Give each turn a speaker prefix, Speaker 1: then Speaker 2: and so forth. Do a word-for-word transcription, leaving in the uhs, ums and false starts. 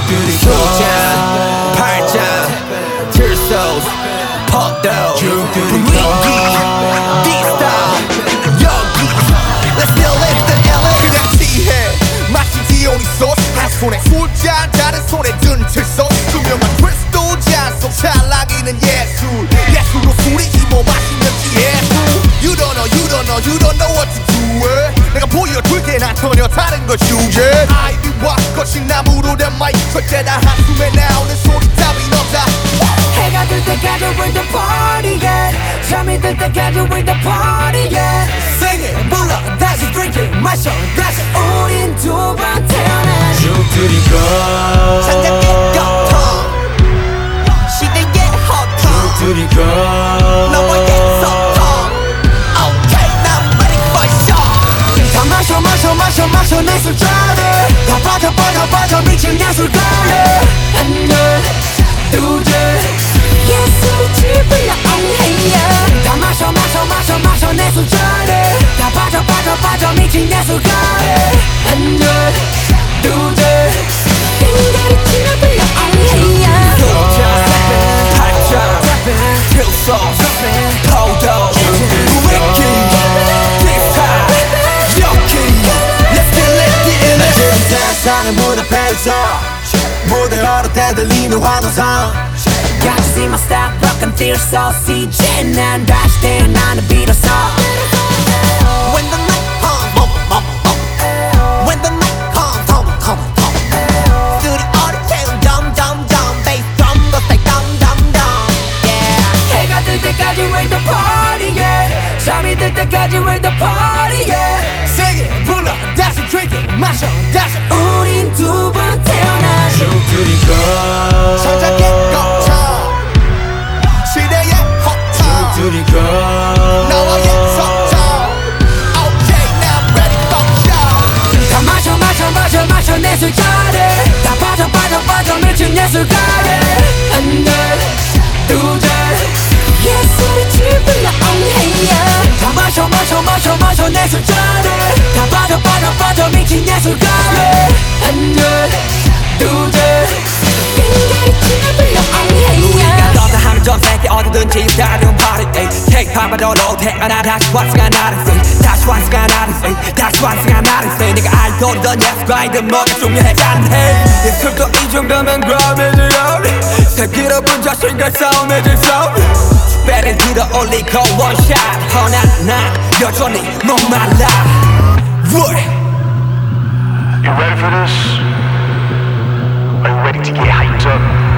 Speaker 1: 소장 팔짱 칠소 퍼도 분위기 디스타 여기 Let's still live the 엘에이
Speaker 2: 그냥 취해 마치 디오니소스 한 손에 술잔 다른 손에 든 칠소 투명한 크리스탈 잔속 찰나기는 예술 예술로 술이 힘어 마시면 예술 You don't know you don't know you don't know what to do it. 내가 보여줄게 난 전혀 다른 걸 주제 아이비와 거친 나무로 된 마이크 절대 다 한숨에 나오는 소리 따윈 없다
Speaker 3: 해가 들 때까지 we're the party yeah 잠이 들 때까지 we're the party yeah
Speaker 2: Sing it
Speaker 3: 불러 다시 drink it 마셔 다시 우린 두 번 태어나
Speaker 1: 죽들이고
Speaker 2: 장작의 거통 시대의 허통
Speaker 1: 죽들이고
Speaker 2: 너와의 소통 Okay now I'm ready for show
Speaker 3: 다 마셔 마셔 마셔 마셔 내 술잔에 다 빠져 빠져 빠져 미친 예술가에 하나 둘셋 예술이 지불러 엉해야 다 마셔 마셔 마셔 마셔 내 술잔에 다 빠져 빠져 빠져 미친 예술가에 하나 둘셋 빙가리 지불러 엉해야
Speaker 1: 소장 팔짱 칠소 퍼도 분위기 디스타 여기 Let's still live the 엘에이
Speaker 4: 세상의 문 앞에서 무대 걸을 때 들리는 환호성
Speaker 3: Got to see my style, rock and feel so 씨제 난 다시 태어나는 비로소
Speaker 2: When the night comes bum bum bum When the night comes come come come 스튜디오를 채운 점점점 Bass drum go say dum dum dum Yeah
Speaker 3: 해가 뜰 때까지 we're the party yeah 잠이 들 때까지 we're the party yeah
Speaker 2: Sing it 불러 다시 drink it 마셔 다시
Speaker 3: 우린 두 번 태어나
Speaker 1: 죽들이고
Speaker 2: 천장의 거쳐 시대의 허통
Speaker 1: 죽들이고
Speaker 2: 너와의 소통 Okay now I'm ready for show
Speaker 3: 다 마셔 마셔 마셔 마셔 내 술잔에 다 빠져 빠져 빠져 미친 예술가에 하나 둘셋 예술이 지불러 엉해야 다 마셔 마셔 마셔 마셔 내 술잔에 다 빠져 빠져 빠져 미친 예술가에 하나 둘셋 빙가리 지불러 엉해야
Speaker 1: 너다 하면 전 세계 어디든지 다른 party Take time but all 태어나 다시 완성한 나를 say 다시 완성한 나를 say 다시 완성한 나를 say 네가 알던 예술가이든 뭐가 중요하지 해 예술도 이 정도면 그럼이지 새끼로분 자신과 싸움해질 싸움 배를 들어 올리고 원샷 허나 난 여전히 목말라 What?
Speaker 5: You ready for this? Are you ready to get hyped up?